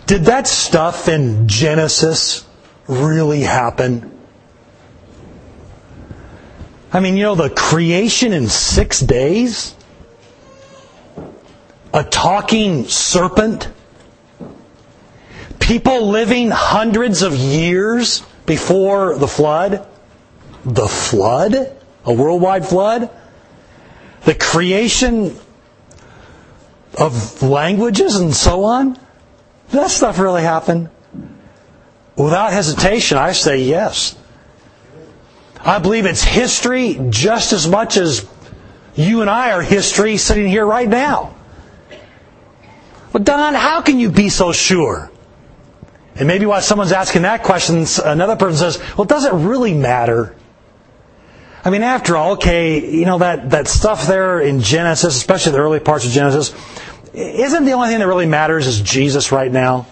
Did that stuff in Genesis really happen? I mean, the creation in 6 days? A talking serpent? People living hundreds of years before the flood? The flood? A worldwide flood? The creation of languages and so on? Did that stuff really happen? Without hesitation, I say yes. I believe it's history just as much as you and I are history sitting here right now. But Don, how can you be so sure? And maybe while someone's asking that question, another person says, well, does it really matter? I mean, after all, okay, that stuff there in Genesis, especially the early parts of Genesis, isn't the only thing that really matters is Jesus right now?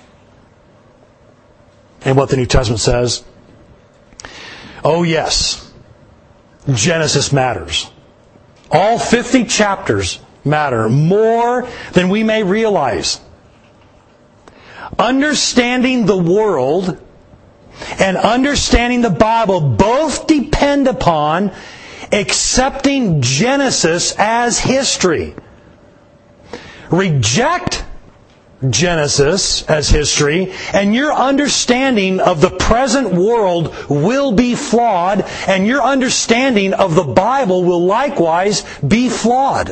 And what the New Testament says? Oh yes, Genesis matters. All 50 chapters matter more than we may realize. Understanding the world and understanding the Bible both depend upon accepting Genesis as history. Reject Genesis as history, and your understanding of the present world will be flawed, and your understanding of the Bible will likewise be flawed.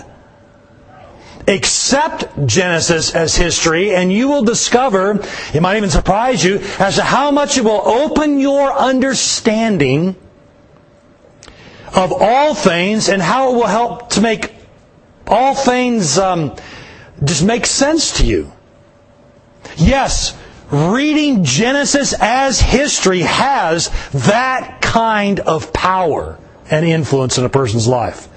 Accept Genesis as history, and you will discover, it might even surprise you, as to how much it will open your understanding of all things, and how it will help to make all things just make sense to you. Yes, reading Genesis as history has that kind of power and influence in a person's life.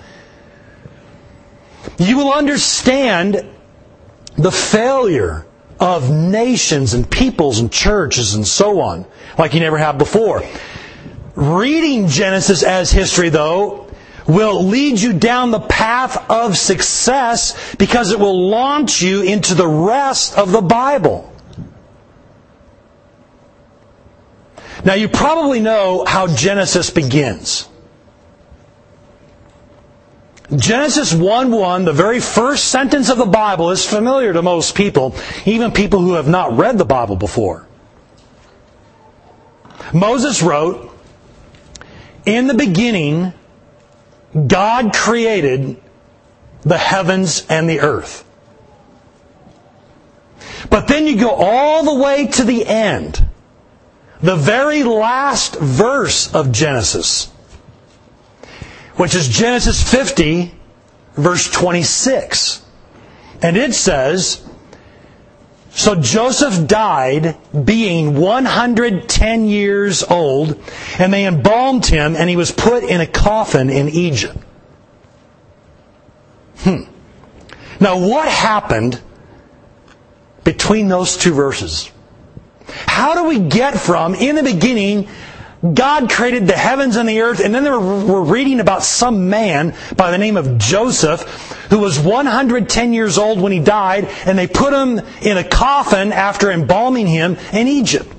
You will understand the failure of nations and peoples and churches and so on, like you never have before. Reading Genesis as history, though, will lead you down the path of success because it will launch you into the rest of the Bible. Now, you probably know how Genesis begins. Genesis 1:1, the very first sentence of the Bible, is familiar to most people, even people who have not read the Bible before. Moses wrote, "In the beginning, God created the heavens and the earth." But then you go all the way to the end, the very last verse of Genesis, which is Genesis 50, verse 26. And it says, "So Joseph died, being 110 years old, and they embalmed him, and he was put in a coffin in Egypt." Now, what happened between those two verses? How do we get from, in the beginning, God created the heavens and the earth, and then we're reading about some man by the name of Joseph who was 110 years old when he died, and they put him in a coffin after embalming him in Egypt.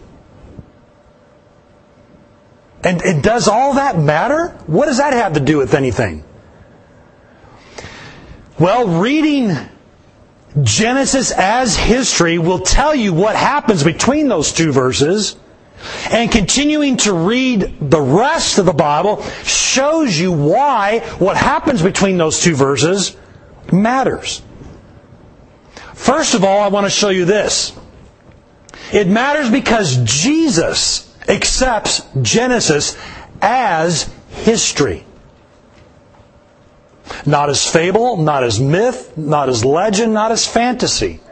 And does all that matter? What does that have to do with anything? Well, reading Genesis as history will tell you what happens between those two verses, and continuing to read the rest of the Bible shows you why what happens between those two verses matters. First of all, I want to show you this. It matters because Jesus accepts Genesis as history. Not as fable, not as myth, not as legend, not as fantasy.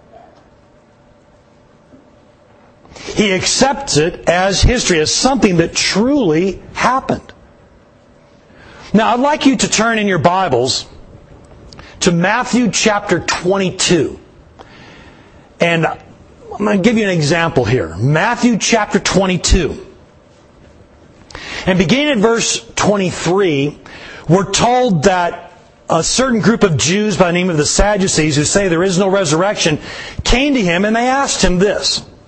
He accepts it as history, as something that truly happened. Now, I'd like you to turn in your Bibles to Matthew chapter 22. And I'm going to give you an example here. Matthew chapter 22. And beginning at verse 23, we're told that a certain group of Jews by the name of the Sadducees, who say there is no resurrection, came to him and they asked him this.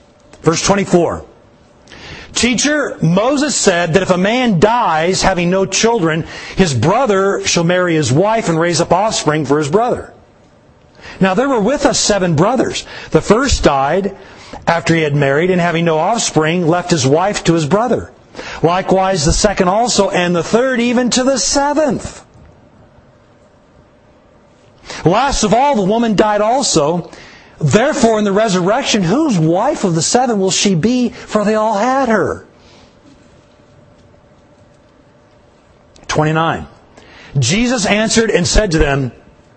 Verse 24. Teacher, Moses said that if a man dies having no children, his brother shall marry his wife and raise up offspring for his brother. Now there were with us 7 brothers. The first died after he had married, and having no offspring, left his wife to his brother. Likewise the second also, and the third even to the 7th. Last of all, the woman died also. Therefore, in the resurrection, whose wife of the 7 will she be? For they all had her. 29. Jesus answered and said to them,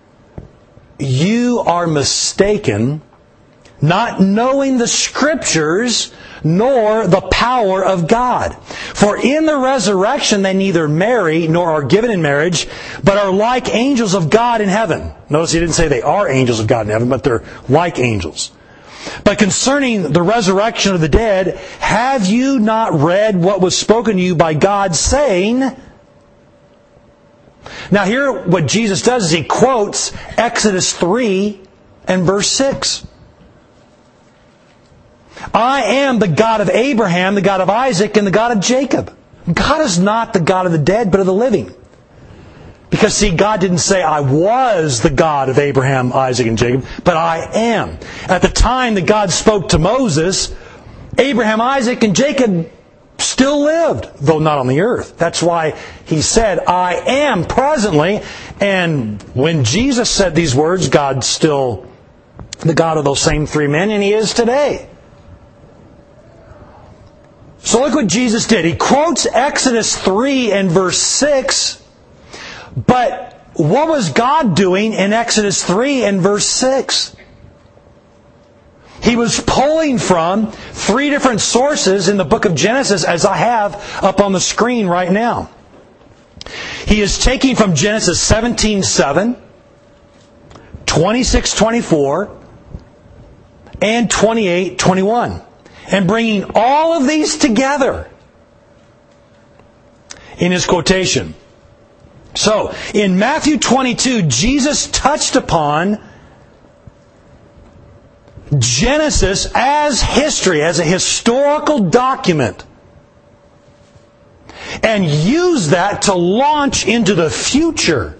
You are mistaken, not knowing the Scriptures, nor the power of God. For in the resurrection they neither marry nor are given in marriage, but are like angels of God in heaven. Notice he didn't say they are angels of God in heaven, but they're like angels. But concerning the resurrection of the dead, have you not read what was spoken to you by God, saying... Now here what Jesus does is he quotes Exodus 3 and verse 6. I am the God of Abraham, the God of Isaac, and the God of Jacob. God is not the God of the dead, but of the living. Because, see, God didn't say, I was the God of Abraham, Isaac, and Jacob, but I am. At the time that God spoke to Moses, Abraham, Isaac, and Jacob still lived, though not on the earth. That's why he said, I am presently. And when Jesus said these words, God's still the God of those same 3 men, and He is today. So look what Jesus did. He quotes Exodus 3 and verse 6. But what was God doing in Exodus 3 and verse 6? He was pulling from 3 different sources in the book of Genesis, as I have up on the screen right now. He is taking from Genesis 17:7, 26:24, and 28:21. And bringing all of these together in his quotation. So, in Matthew 22, Jesus touched upon Genesis as history, as a historical document, and used that to launch into the future.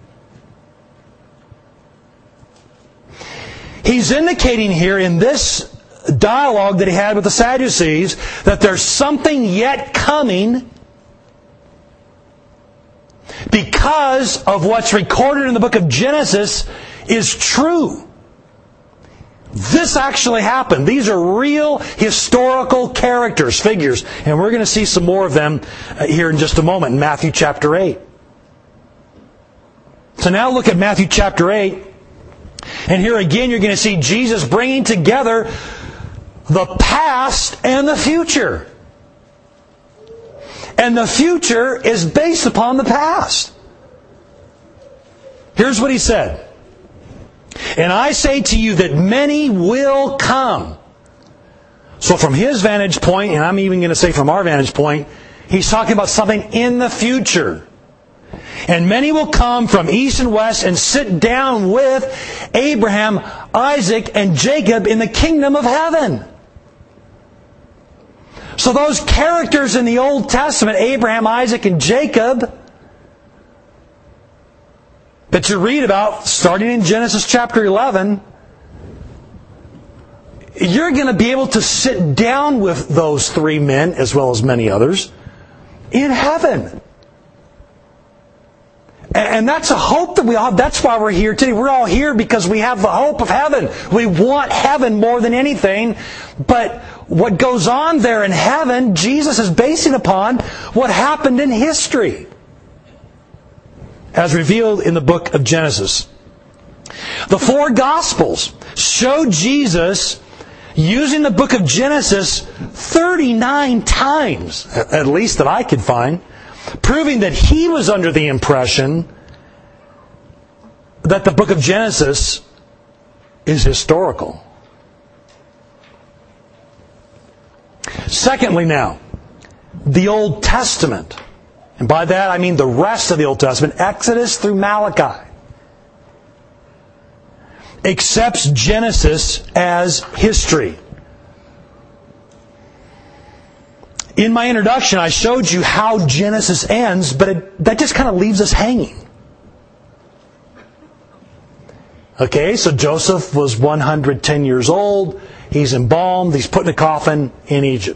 He's indicating here in this dialogue that he had with the Sadducees that there's something yet coming because of what's recorded in the book of Genesis is true. This actually happened. These are real historical characters, figures, and we're going to see some more of them here in just a moment in Matthew chapter 8. So now look at Matthew chapter 8, and here again you're going to see Jesus bringing together the past and the future. And the future is based upon the past. Here's what He said. And I say to you that many will come. So from His vantage point, and I'm even going to say from our vantage point, He's talking about something in the future. And many will come from east and west and sit down with Abraham, Isaac, and Jacob in the kingdom of heaven. So those characters in the Old Testament, Abraham, Isaac, and Jacob, that you read about starting in Genesis chapter 11, you're going to be able to sit down with those 3 men, as well as many others, in heaven. And that's a hope that we all have. That's why we're here today. We're all here because we have the hope of heaven. We want heaven more than anything. But what goes on there in heaven, Jesus is basing upon what happened in history, as revealed in the book of Genesis. The 4 Gospels show Jesus using the book of Genesis 39 times, at least that I could find, proving that He was under the impression that the book of Genesis is historical. Secondly now, the Old Testament. And by that I mean the rest of the Old Testament, Exodus through Malachi, accepts Genesis as history. In my introduction, I showed you how Genesis ends, but that just kind of leaves us hanging. Okay, so Joseph was 110 years old. He's embalmed. He's put in a coffin in Egypt.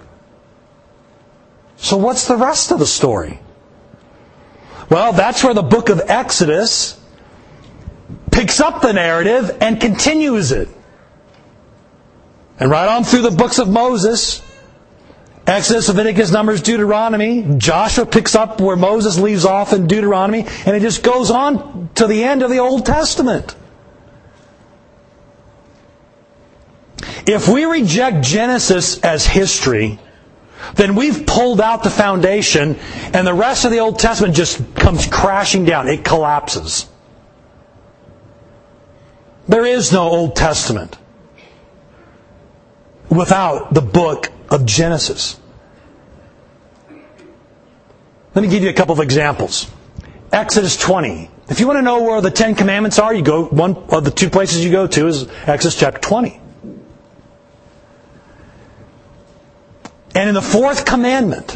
So what's the rest of the story? Well, that's where the book of Exodus picks up the narrative and continues it. And right on through the books of Moses, Exodus, Leviticus, Numbers, Deuteronomy, Joshua picks up where Moses leaves off in Deuteronomy, and it just goes on to the end of the Old Testament. If we reject Genesis as history, then we've pulled out the foundation, and the rest of the Old Testament just comes crashing down. It collapses. There is no Old Testament without the book of Genesis. Let me give you a couple of examples. Exodus 20. If you want to know where the Ten Commandments are, you go, one of the two places you go to is Exodus chapter 20. And in the fourth commandment,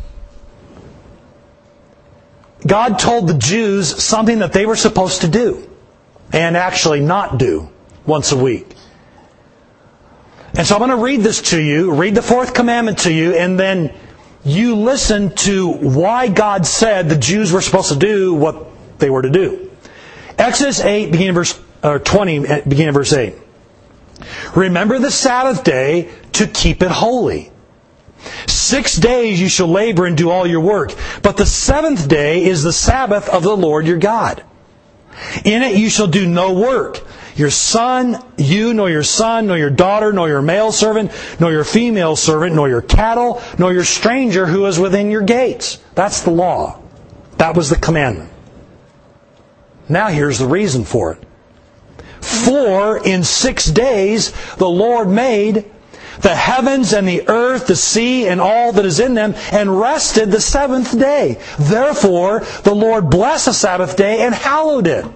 God told the Jews something that they were supposed to do, and actually not do, once a week. And so I'm going to read this to you, read the fourth commandment to you, and then you listen to why God said the Jews were supposed to do what they were to do. Exodus 8, beginning in verse 20, beginning in verse 8. Remember the Sabbath day to keep it holy. 6 days you shall labor and do all your work, but the seventh day is the Sabbath of the Lord your God. In it you shall do no work. Your son, nor your daughter, nor your male servant, nor your female servant, nor your cattle, nor your stranger who is within your gates. That's the law. That was the commandment. Now here's the reason for it. For in 6 days the Lord made the heavens and the earth, the sea, and all that is in them, and rested the seventh day. Therefore, the Lord blessed the Sabbath day and hallowed it.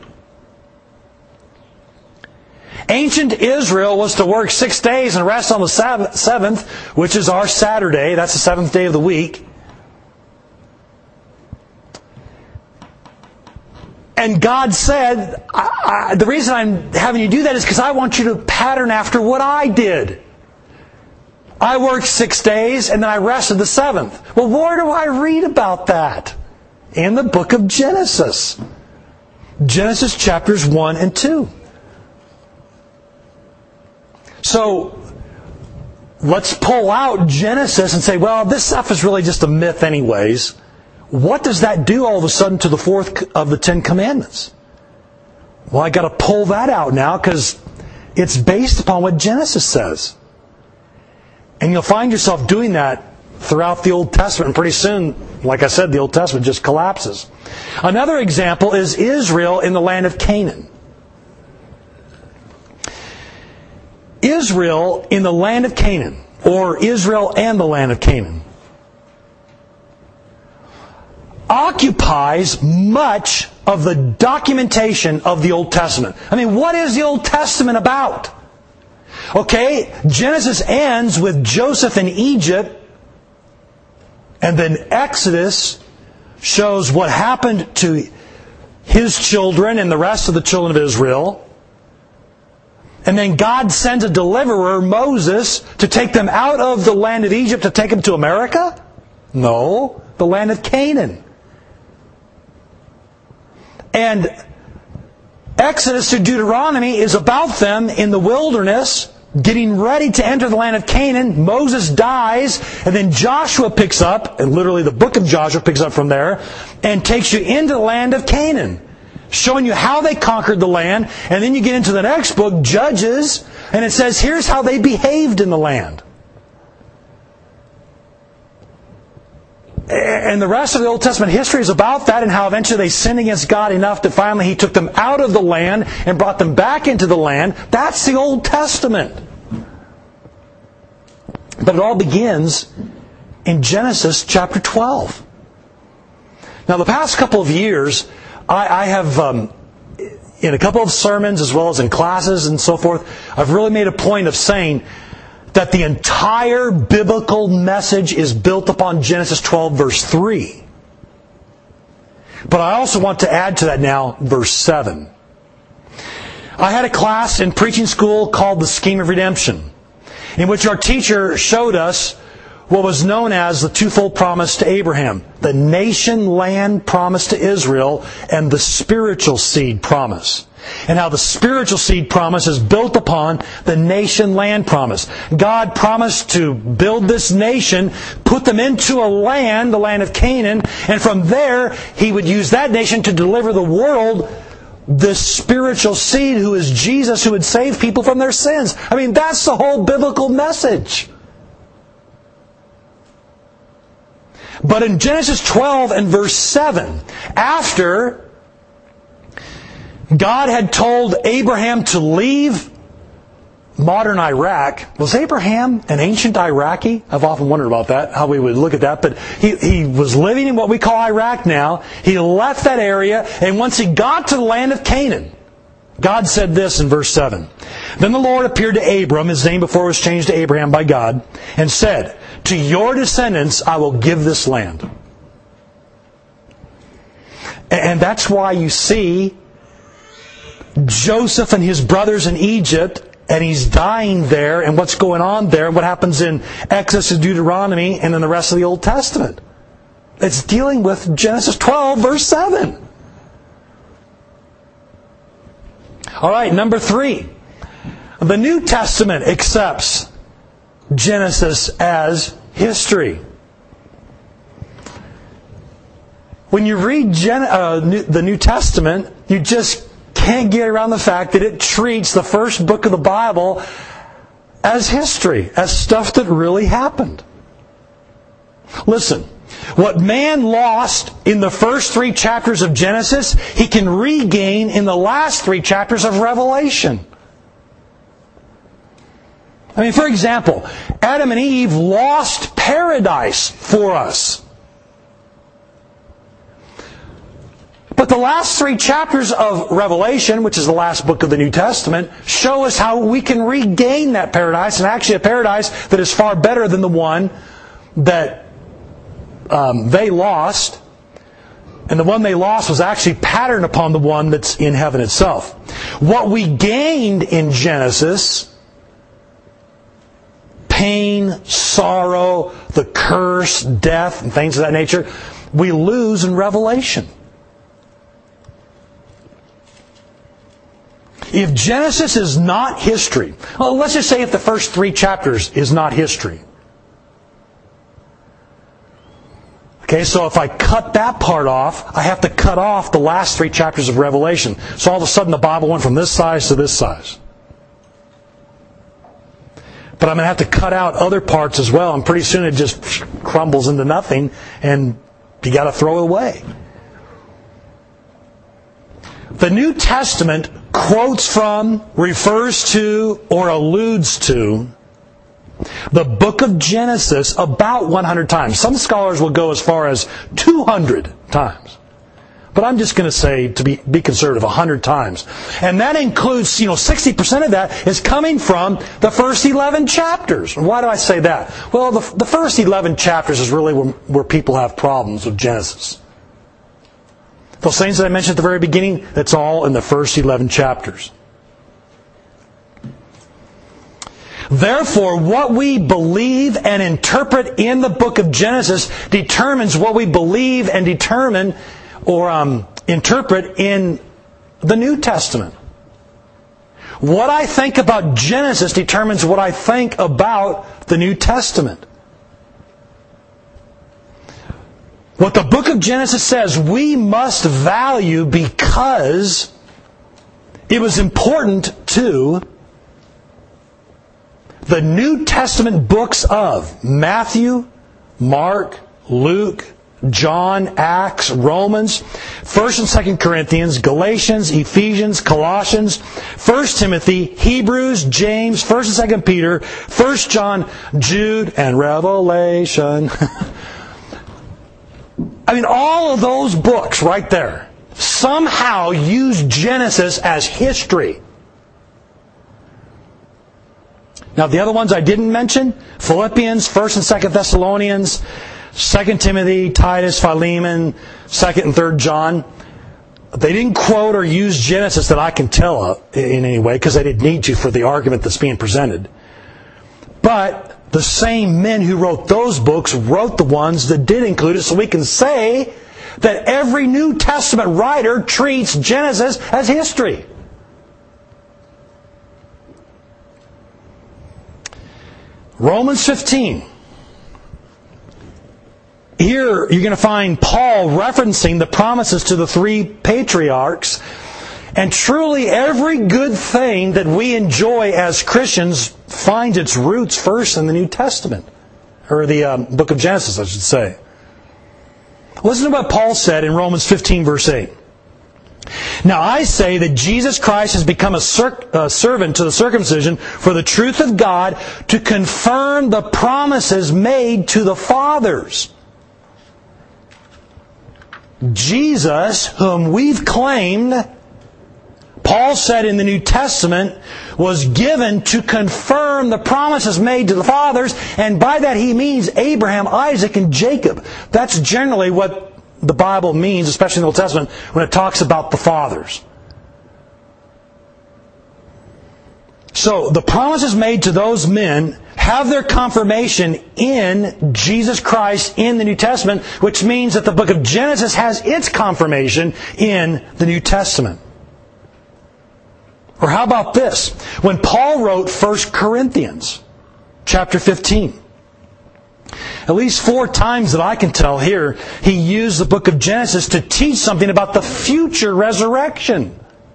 Ancient Israel was to work 6 days and rest on the seventh, which is our Saturday. That's the seventh day of the week. And God said, the reason I'm having you do that is because I want you to pattern after what I did. I worked 6 days and then I rested the seventh. Well, where do I read about that? In the book of Genesis. Genesis chapters 1 and 2. So, let's pull out Genesis and say, well, this stuff is really just a myth anyways. What does that do all of a sudden to the fourth of the Ten Commandments? Well, I got to pull that out now because it's based upon what Genesis says. And you'll find yourself doing that throughout the Old Testament. And pretty soon, like I said, the Old Testament just collapses. Another example is Israel in the land of Canaan. Israel in the land of Canaan, or Israel and the land of Canaan, occupies much of the documentation of the Old Testament. I mean, what is the Old Testament about? Okay, Genesis ends with Joseph in Egypt, and then Exodus shows what happened to his children and the rest of the children of Israel. And then God sends a deliverer, Moses, to take them out of the land of Egypt, to take them to America? No, the land of Canaan. And Exodus to Deuteronomy is about them in the wilderness, getting ready to enter the land of Canaan. Moses dies, and then Joshua picks up, and literally the book of Joshua picks up from there, and takes you into the land of Canaan, showing you how they conquered the land. And then you get into the next book, Judges, and it says, here's how they behaved in the land. And the rest of the Old Testament history is about that, and how eventually they sinned against God enough that finally He took them out of the land and brought them back into the land. That's the Old Testament. But it all begins in Genesis chapter 12. Now, the past couple of years, I have, in a couple of sermons as well as in classes and so forth, I've really made a point of saying that the entire biblical message is built upon Genesis 12, verse 3. But I also want to add to that now, verse 7. I had a class in preaching school called the Scheme of Redemption, in which our teacher showed us what was known as the twofold promise to Abraham, the nation land promise to Israel, and the spiritual seed promise. And how the spiritual seed promise is built upon the nation land promise. God promised to build this nation, put them into a land, the land of Canaan, and from there He would use that nation to deliver the world this spiritual seed who is Jesus, who would save people from their sins. I mean, that's the whole biblical message. But in Genesis 12 and verse 7, after God had told Abraham to leave modern Iraq. Was Abraham an ancient Iraqi? I've often wondered about that, how we would look at that. But he was living in what we call Iraq now. He left that area, and once he got to the land of Canaan, God said this in verse 7. Then the Lord appeared to Abram, his name before was changed to Abraham by God, and said, "To your descendants I will give this land." And that's why you see Joseph and his brothers in Egypt, and he's dying there, and what's going on there, what happens in Exodus and Deuteronomy, and in the rest of the Old Testament. It's dealing with Genesis 12, verse 7. All right, number 3. The New Testament accepts Genesis as history. When you read the New Testament, you just can't get around the fact that it treats the first book of the Bible as history, as stuff that really happened. Listen, what man lost in the first 3 chapters of Genesis, he can regain in the last 3 chapters of Revelation. I mean, for example, Adam and Eve lost paradise for us. But the last 3 chapters of Revelation, which is the last book of the New Testament, show us how we can regain that paradise, and actually a paradise that is far better than the one that they lost. And the one they lost was actually patterned upon the one that's in heaven itself. What we gained in Genesis, pain, sorrow, the curse, death, and things of that nature, we lose in Revelation. If Genesis is not history, well, let's just say if the first 3 chapters is not history. Okay, so if I cut that part off, I have to cut off the last 3 chapters of Revelation. So all of a sudden the Bible went from this size to this size. But I'm going to have to cut out other parts as well, and pretty soon it just crumbles into nothing, and you got to throw it away. The New Testament quotes from, refers to, or alludes to the book of Genesis about 100 times. Some scholars will go as far as 200 times. But I'm just going to say, to be conservative, 100 times. And that includes, 60% of that is coming from the first 11 chapters. Why do I say that? Well, the first 11 chapters is really where people have problems with Genesis. Those things that I mentioned at the very beginning, that's all in the first 11 chapters. Therefore, what we believe and interpret in the book of Genesis determines what we believe and determine or interpret in the New Testament. What I think about Genesis determines what I think about the New Testament. What the book of Genesis says we must value because it was important to the New Testament books of Matthew, Mark, Luke, John, Acts, Romans, 1st and 2nd Corinthians, Galatians, Ephesians, Colossians, 1 Timothy, Hebrews, James, 1st and 2nd Peter, 1 John, Jude, and Revelation. I mean, all of those books right there somehow use Genesis as history. Now, the other ones I didn't mention, Philippians, 1st and 2nd Thessalonians, 2 Timothy, Titus, Philemon, 2nd and 3rd John, they didn't quote or use Genesis that I can tell of in any way, because they didn't need to for the argument that's being presented. But the same men who wrote those books wrote the ones that did include it, so we can say that every New Testament writer treats Genesis as history. Romans 15. Here you're going to find Paul referencing the promises to the three patriarchs. And truly every good thing that we enjoy as Christians finds its roots first in the New Testament. Or the book of Genesis, I should say. Listen to what Paul said in Romans 15, verse 8. Now I say that Jesus Christ has become a servant to the circumcision for the truth of God, to confirm the promises made to the fathers. Jesus, whom we've claimed, Paul said in the New Testament, was given to confirm the promises made to the fathers, and by that he means Abraham, Isaac, and Jacob. That's generally what the Bible means, especially in the Old Testament, when it talks about the fathers. So, the promises made to those men have their confirmation in Jesus Christ in the New Testament, which means that the book of Genesis has its confirmation in the New Testament. Or how about this? When Paul wrote 1 Corinthians chapter 15, at least 4 times that I can tell here, he used the book of Genesis to teach something about the future resurrection.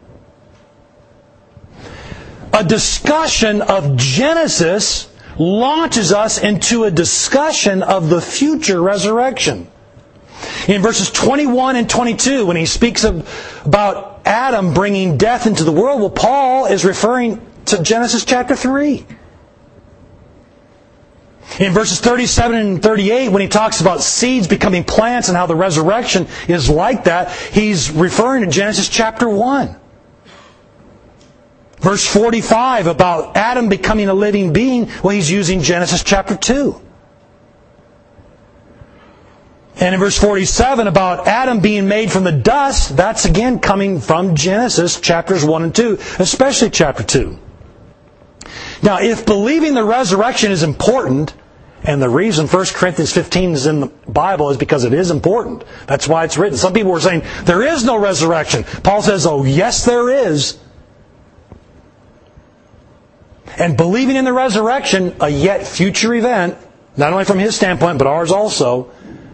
A discussion of Genesis launches us into a discussion of the future resurrection. In verses 21 and 22, when he speaks about Adam bringing death into the world, well, Paul is referring to Genesis chapter 3. In verses 37 and 38, when he talks about seeds becoming plants and how the resurrection is like that, he's referring to Genesis chapter 1. Verse 45 about Adam becoming a living being, well, he's using Genesis chapter 2. And in verse 47 about Adam being made from the dust, that's again coming from Genesis chapters 1 and 2, especially chapter 2. Now, if believing the resurrection is important, and the reason 1 Corinthians 15 is in the Bible is because it is important. That's why it's written. Some people were saying, there is no resurrection. Paul says, oh, yes, there is. And believing in the resurrection, a yet future event, not only from his standpoint, but ours also,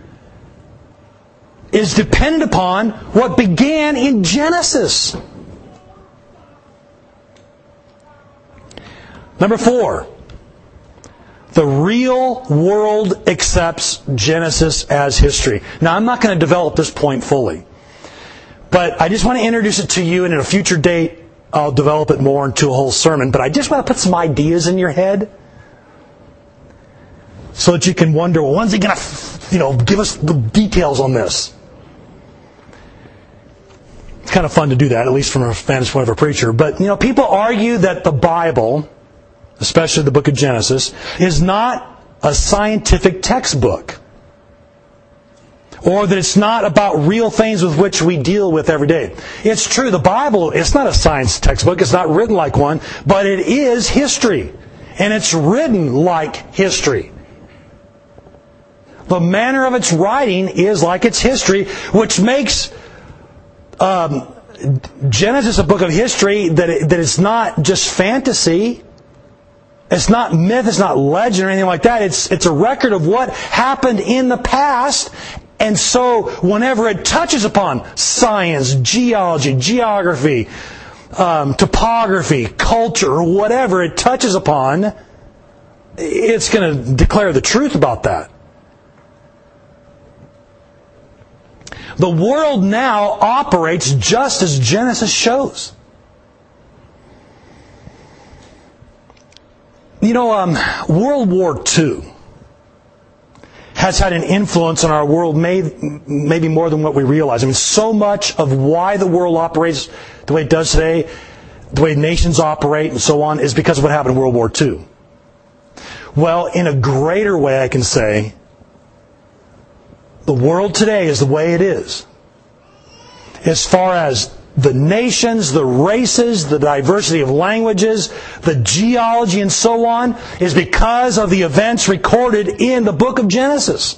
is dependent upon what began in Genesis. Number 4, the real world accepts Genesis as history. Now, I'm not going to develop this point fully, but I just want to introduce it to you, and at a future date, I'll develop it more into a whole sermon. But I just want to put some ideas in your head so that you can wonder, well, when's he going to, give us the details on this? It's kind of fun to do that, at least from a vantage point of a preacher. But, people argue that the Bible, especially the book of Genesis, is not a scientific textbook. Or that it's not about real things with which we deal with every day. It's true, the Bible, it's not a science textbook, it's not written like one, but it is history. And it's written like history. The manner of its writing is like its history, which makes Genesis a book of history that it's not just fantasy. It's not myth, it's not legend or anything like that. It's a record of what happened in the past. And so, whenever it touches upon science, geology, geography, topography, culture, or whatever it touches upon, it's going to declare the truth about that. The world now operates just as Genesis shows. World War II has had an influence on our world maybe more than what we realize. So much of why the world operates the way it does today, the way nations operate and so on, is because of what happened in World War II. Well, in a greater way, I can say, the world today is the way it is. As far as the nations, the races, the diversity of languages, the geology and so on, is because of the events recorded in the book of Genesis.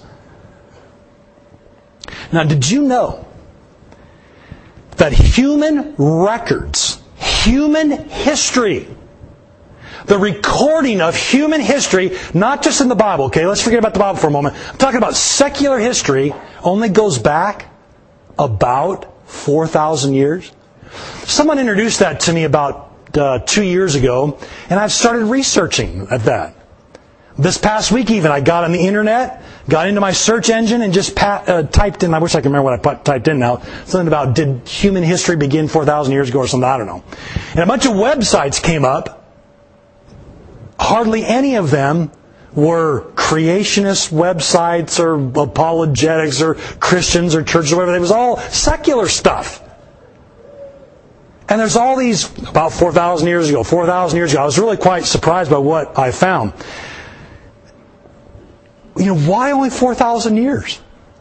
Now, did you know that human records, human history, the recording of human history, not just in the Bible, okay, let's forget about the Bible for a moment. I'm talking about secular history, only goes back about 4,000 years. Someone introduced that to me about 2 years ago, and I've started researching at that. This past week even, I got on the internet, got into my search engine, and just typed in, I wish I could remember what I typed in now, something about, did human history begin 4,000 years ago or something, I don't know. And a bunch of websites came up. Hardly any of them were creationist websites or apologetics or Christians or churches or whatever. It was all secular stuff. And there's all these, about 4,000 years ago, 4,000 years ago. I was really quite surprised by what I found. Why only 4,000 years?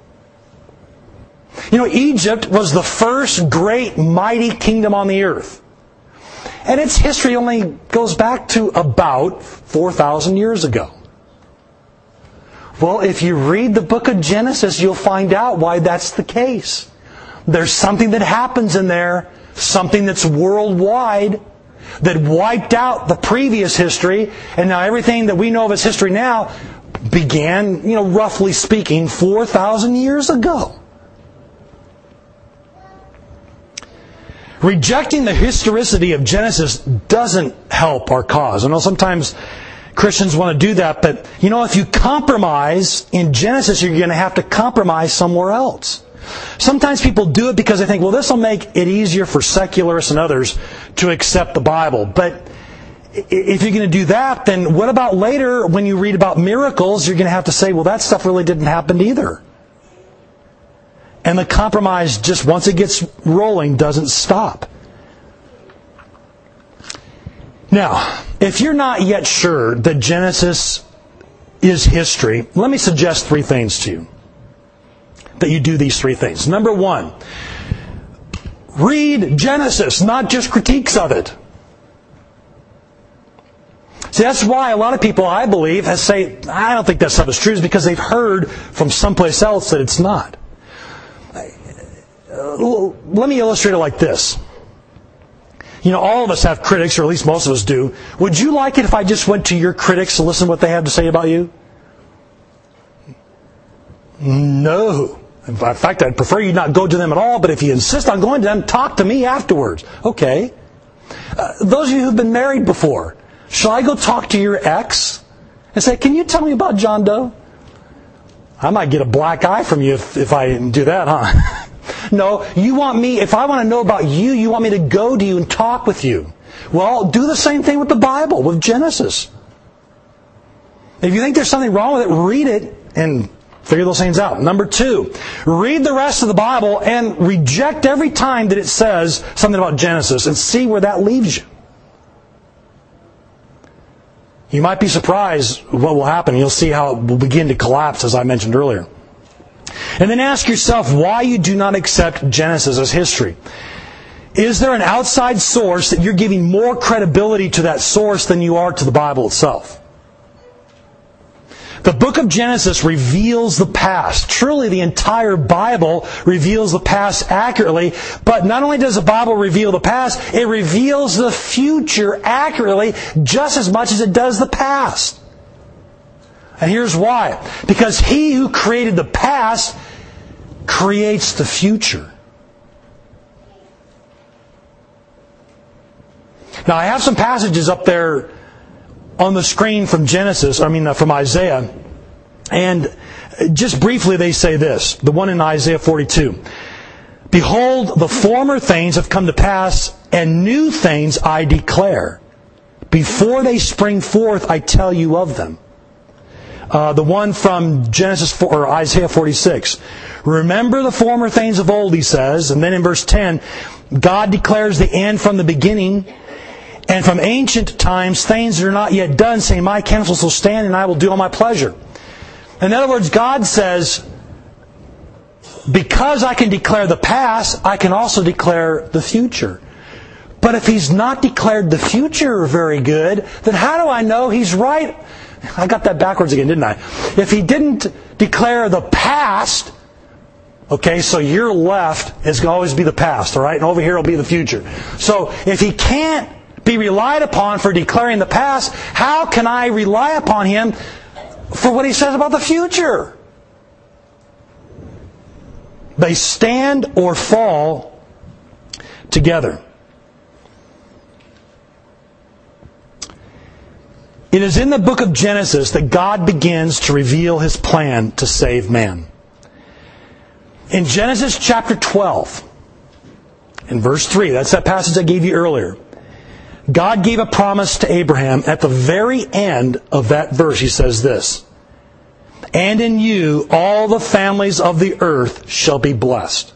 Egypt was the first great mighty kingdom on the earth. And its history only goes back to about 4,000 years ago. Well, if you read the book of Genesis, you'll find out why that's the case. There's something that happens in there, something that's worldwide, that wiped out the previous history, and now everything that we know of as history now began, roughly speaking, 4,000 years ago. Rejecting the historicity of Genesis doesn't help our cause. I know sometimes Christians want to do that, but if you compromise in Genesis, you're going to have to compromise somewhere else. Sometimes people do it because they think, well, this will make it easier for secularists and others to accept the Bible. But if you're going to do that, then what about later when you read about miracles, you're going to have to say, well, that stuff really didn't happen either. And the compromise, just once it gets rolling, doesn't stop. Now, if you're not yet sure that Genesis is history, let me suggest 3 things to you. That you do these 3 things. Number 1, read Genesis, not just critiques of it. See, that's why a lot of people, I believe, say, I don't think that stuff is true, is because they've heard from someplace else that it's not. Let me illustrate it like this. All of us have critics, or at least most of us do. Would you like it if I just went to your critics to listen to what they have to say about you? No. In fact, I'd prefer you not go to them at all, but if you insist on going to them, talk to me afterwards. Okay. Those of you who've been married before, shall I go talk to your ex and say, can you tell me about John Doe? I might get a black eye from you if I do that, huh? No, you want me, if I want to know about you, you want me to go to you and talk with you. Well, do the same thing with the Bible, with Genesis. If you think there's something wrong with it, read it and figure those things out. Number 2, read the rest of the Bible and reject every time that it says something about Genesis and see where that leaves you. You might be surprised what will happen. You'll see how it will begin to collapse, as I mentioned earlier. And then ask yourself why you do not accept Genesis as history. Is there an outside source that you're giving more credibility to that source than you are to the Bible itself? The book of Genesis reveals the past. Truly, the entire Bible reveals the past accurately. But not only does the Bible reveal the past, it reveals the future accurately just as much as it does the past. And here's why. Because He who created the past creates the future. Now, I have some passages up there on the screen from from Isaiah. And just briefly they say this. The one in Isaiah 42. Behold, the former things have come to pass, and new things I declare. Before they spring forth, I tell you of them. The one from Isaiah 46. Remember the former things of old, he says. And then in verse 10, God declares the end from the beginning, And from ancient times, things that are not yet done, saying, my counsel shall stand, and I will do all my pleasure. In other words, God says, because I can declare the past, I can also declare the future. But if He's not declared the future very good, then how do I know He's right? I got that backwards again, didn't I? If He didn't declare the past, okay, so your left is going to always be the past, all right? And over here will be the future. So if He can't be relied upon for declaring the past, how can I rely upon Him for what He says about the future? They stand or fall together. It is in the book of Genesis that God begins to reveal His plan to save man. In Genesis chapter 12, in verse 3, that's that passage I gave you earlier, God gave a promise to Abraham. At the very end of that verse, He says this, and in you all the families of the earth shall be blessed.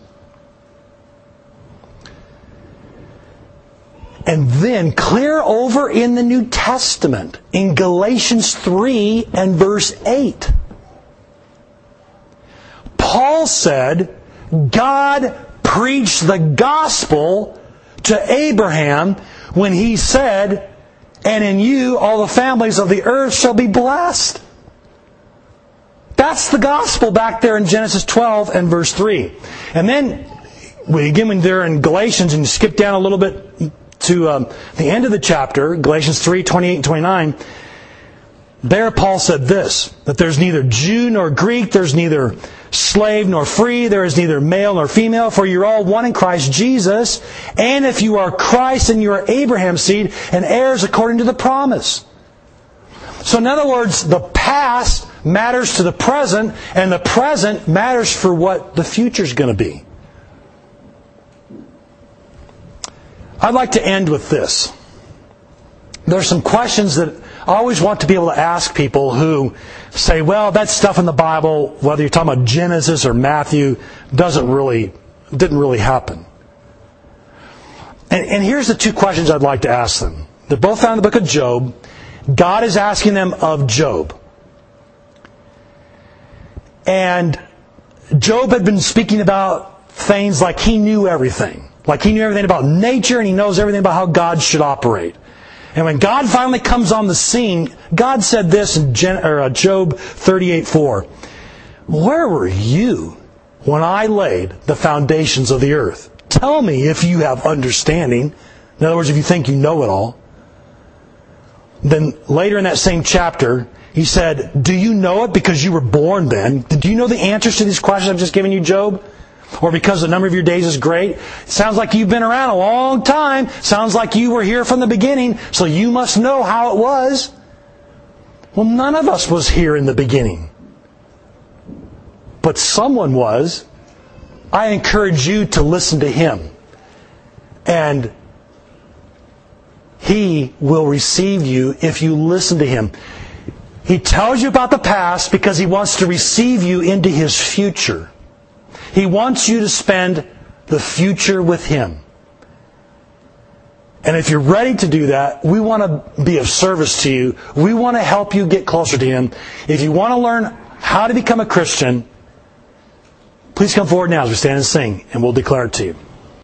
And then, clear over in the New Testament, in Galatians 3 and verse 8, Paul said, God preached the gospel to Abraham when he said, and in you all the families of the earth shall be blessed. That's the gospel back there in Genesis 12 and verse 3. And then, when they're in Galatians, and you skip down a little bit to the end of the chapter, Galatians 3, 28 and 29, there Paul said this, that there's neither Jew nor Greek, there's neither slave nor free, there is neither male nor female, for you're all one in Christ Jesus. And if you are Christ, then you are Abraham's seed and heirs according to the promise. So in other words, the past matters to the present, and the present matters for what the future's going to be. I'd like to end with this. There's some questions that I always want to be able to ask people who say, well, that stuff in the Bible, whether you're talking about Genesis or Matthew, didn't really happen. And here's the two questions I'd like to ask them. They're both found in the book of Job. God is asking them of Job. And Job had been speaking about things like he knew everything. Like he knew everything about nature, and he knows everything about how God should operate. And when God finally comes on the scene, God said this in Job 38:4. Where were you when I laid the foundations of the earth? Tell me if you have understanding. In other words, if you think you know it all. Then later in that same chapter, he said, do you know it because you were born then? Do you know the answers to these questions I've just given you, Job? Or because the number of your days is great? It sounds like you've been around a long time. Sounds like you were here from the beginning, so you must know how it was. Well, none of us was here in the beginning. But someone was. I encourage you to listen to him. And he will receive you if you listen to him. He tells you about the past because he wants to receive you into his future. He wants you to spend the future with him. And if you're ready to do that, we want to be of service to you. We want to help you get closer to him. If you want to learn how to become a Christian, please come forward now as we stand and sing, and we'll declare it to you.